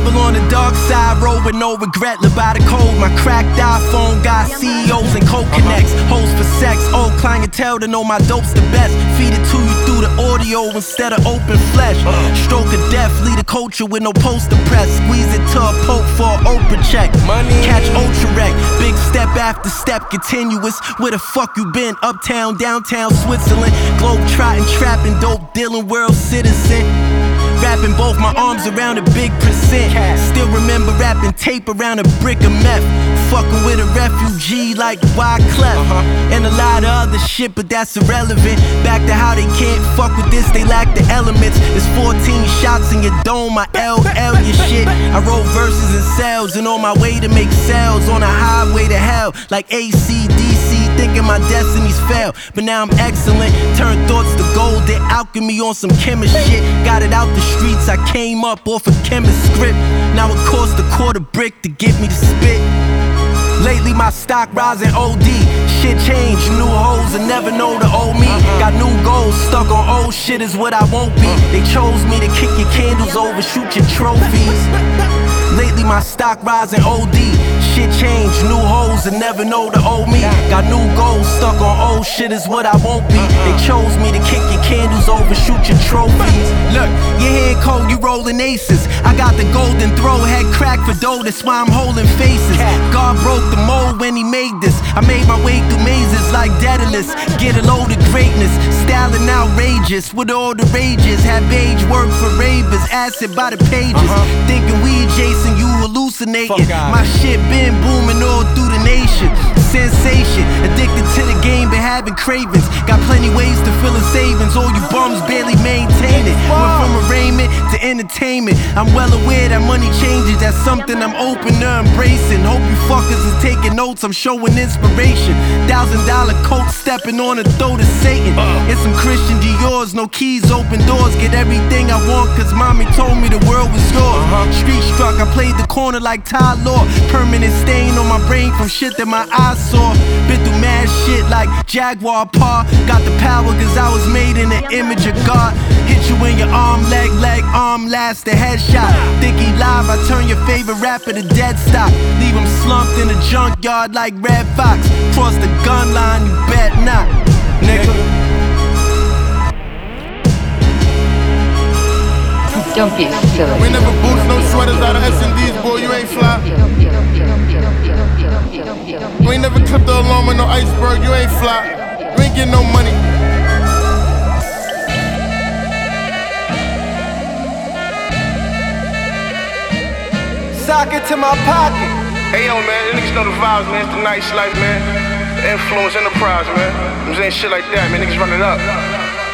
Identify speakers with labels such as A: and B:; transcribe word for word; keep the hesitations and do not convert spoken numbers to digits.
A: Rebel on the dark side, roll with no regret. Live by the code, my cracked iPhone got C E Os and code connects. Hoes for sex, old clientele to know my dope's the best. Feed it to you through the audio instead of open flesh. Stroke of death, lead a culture with no poster press. Squeeze it to a pope for an Oprah check. Money. Catch ultra wreck, big step after step, continuous. Where the fuck you been? Uptown, downtown, Switzerland. Globe trotting, trapping, dope dealing, world citizen. Rapping both my arms around a big percent. Still remember rapping tape around a brick of meth. Fucking with a refugee like Wyclef. uh-huh. And a lot of other shit, but that's irrelevant. Back to how they can't fuck with this, they lack the elements. It's fourteen shots in your dome, I L L your shit. I wrote verses in cells and on my way to make sales. On a highway to hell like A C D C. Thinking my destinies fell, but now I'm excellent. Turn thoughts to gold, they alchemy on some chemist shit. Got it out the streets, I came up off a chemist script. Now it costs a quarter brick to get me to spit. Lately my stock rising O D. Shit changed, new hoes and never know the old me. Got new goals, stuck on old shit is what I won't be. They chose me to kick your candles over, shoot your trophies. Lately my stock rising O D. Shit changed, new hoes and never know the old me. Got new goals, stuck on old shit is what I won't be. They chose me to kick your candles over, shoot your trophies. Look, your head cold, you rolling aces. I got the golden throw, head crack for dough, that's why I'm holding faces. God broke the mold when he made this. I made my way through mazes like Daedalus. Get a load of greatness, styling outrageous. With all the rages, have age work for ravers. Acid by the pages, uh-huh. Thinking we Jason, you hallucinating. My shit been booming all through the nation. Sensation, addicted to the game, been having cravings. Got plenty ways to fill a savings. All you bums barely maintain it. Went from arraignment to entertainment. I'm well aware that money changes. That's something I'm open to embracing. Hope you fuckers is taking notes. I'm showing inspiration. Thousand dollar coat stepping on the throat of Satan. It's some Christian Dior's, no keys, open doors. Get everything I want, cause mommy told me the world was yours. Street struck, I played the corner like Ty Law. Permanent stain on my brain from shit that my eyes saw. Been through mad shit like Jaguar Paw. Got the power cause I was made in the image of God. Hit you in your arm, leg, leg, arm, last the headshot. Think he live, I turn your favorite rapper to dead stop. Leave him slumped in a junkyard like Red Fox. Cross the gun line, you bet not, nigga.
B: Don't be silly.
C: We never boost no sweaters out of S and D's, boy, you ain't fly. You ain't never clipped the alarm with no iceberg, you ain't fly. You ain't getting no money.
A: Sock it to my pocket.
C: Hey yo, man, niggas know the vibes, man. It's the nice life, man. The influence enterprise, man. I'm saying shit like that, man. Niggas run it up.